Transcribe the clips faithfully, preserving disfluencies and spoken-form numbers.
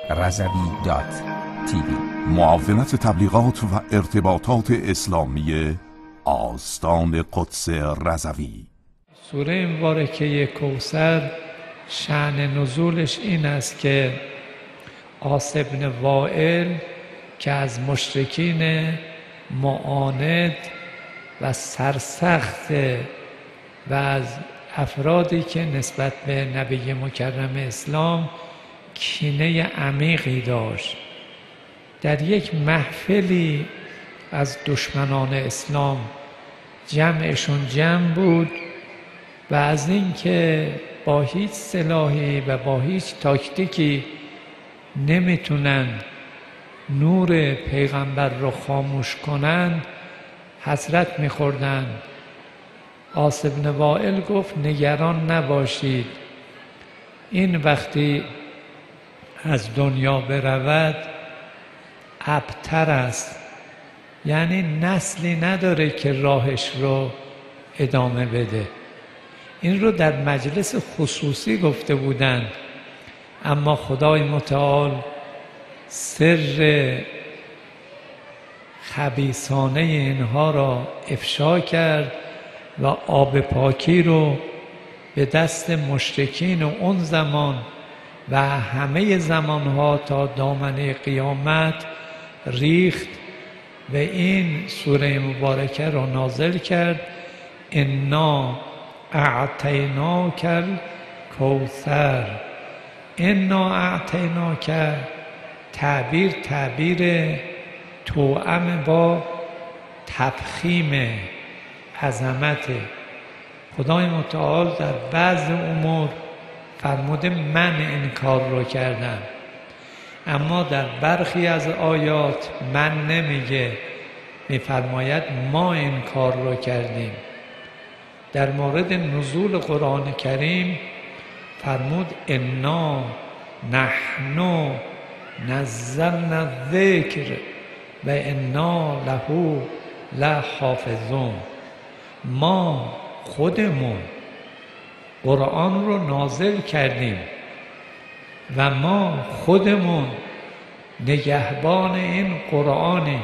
رضوی دات تیوی. معاونت تبلیغات و ارتباطات اسلامی آستان قدس رضوی. سوره مبارکه کوثر شأن نزولش این است که عاص بن وائل که از مشرکین معاند و سرسخت و از افرادی که نسبت به نبی مکرم اسلام کینه عمیقی داشت، در یک محفلی از دشمنان اسلام جمعشون جمع بود و از اینکه با هیچ سلاحی و با هیچ تاکتیکی نمیتونن نور پیغمبر رو خاموش کنن حسرت میخوردن. عاص بن وائل گفت نگران نباشید، این وقتی از دنیا برود ابتر است، یعنی نسلی نداره که راهش رو ادامه بده. این رو در مجلس خصوصی گفته بودند، اما خدای متعال سر خبیثانه اینها را افشا کرد و آب پاکی رو به دست مشرکین و اون زمان و همه زمانها تا دامنه قیامت ریخت و این سوره مبارکه را نازل کرد. انا اعطیناک الکوثر. انا اعطیناک تعبیر تعبیر توأم با تفخیم عظمت. خدای متعال در بعض امور فرموده من این کار رو کردم، اما در برخی از آیات من نمیگه، میفرماید ما این کار رو کردیم. در مورد نزول قرآن کریم فرمود انا نحن نزلنا الذکر و انا له لحافظون. ما خودمون قرآن رو نازل کردیم و ما خودمون نگهبان این قرآنیم.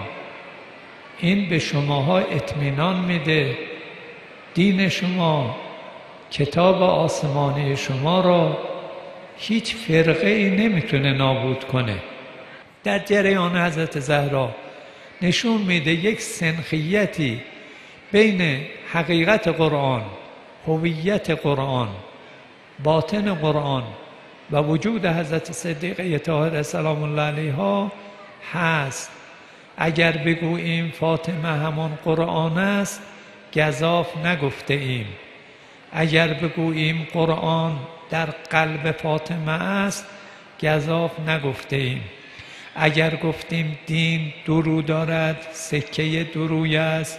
این به شماها اطمینان میده دین شما، کتاب آسمانی شما را هیچ فرقه ای نمیتونه نابود کنه. در جریان حضرت زهرا نشون میده یک سنخیتی بین حقیقت قرآن، هویت قرآن، باطن قرآن و وجود حضرت صدیقه طاهره سلام الله علیها هست. اگر بگوییم فاطمه همان قرآن است گزاف نگفته ایم. اگر بگوییم قرآن در قلب فاطمه است گزاف نگفته ایم. اگر گفتیم دین درو دارد، سکه دروی است،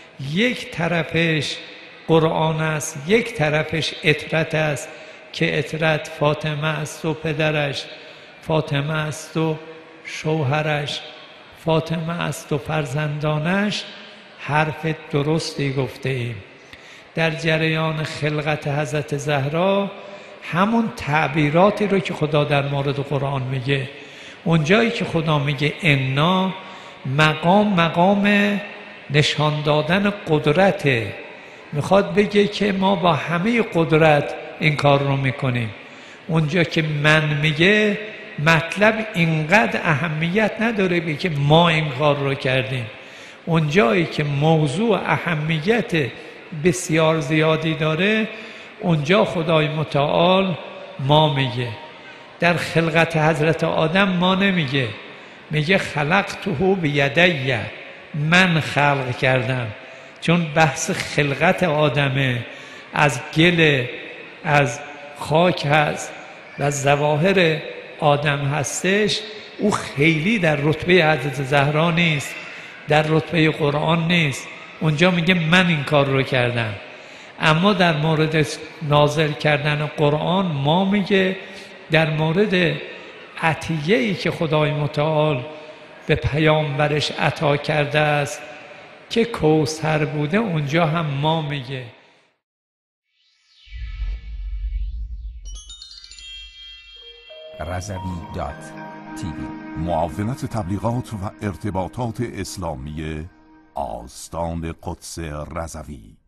یک طرفش قرآن است، یک طرفش اطرت است که اطرت فاطمه است و پدرش، فاطمه است و شوهرش، فاطمه است و فرزندانش، حرف درستی گفته ایم. در جریان خلقت حضرت زهرا همون تعبیراتی رو که خدا در مورد قرآن میگه، اونجایی که خدا میگه انا، مقام مقام نشان دادن قدرته، میخواد بگه که ما با همه قدرت این کار رو میکنیم. اونجا که من میگه مطلب اینقدر اهمیت نداره بگه که ما این کار رو کردیم. اونجایی که موضوع اهمیت بسیار زیادی داره اونجا خدای متعال ما میگه. در خلقت حضرت آدم ما نمیگه، میگه خلقته بیدی، من خلق کردم. چون بحث خلقت آدمه، از گل، از خاک هست و ظواهر آدم هستش، او خیلی در رتبه حضرت زهرا نیست، در رتبه قرآن نیست. اونجا میگه من این کار رو کردم. اما در مورد نازل کردن قرآن ما میگه، در مورد عطیه‌ای که خدای متعال به پیامبرش عطا کرده است که کوثر بوده، اونجا هم ما میگه. رضوی دات تیوی. معاونت تبلیغات و ارتباطات اسلامی آستان قدس رضوی.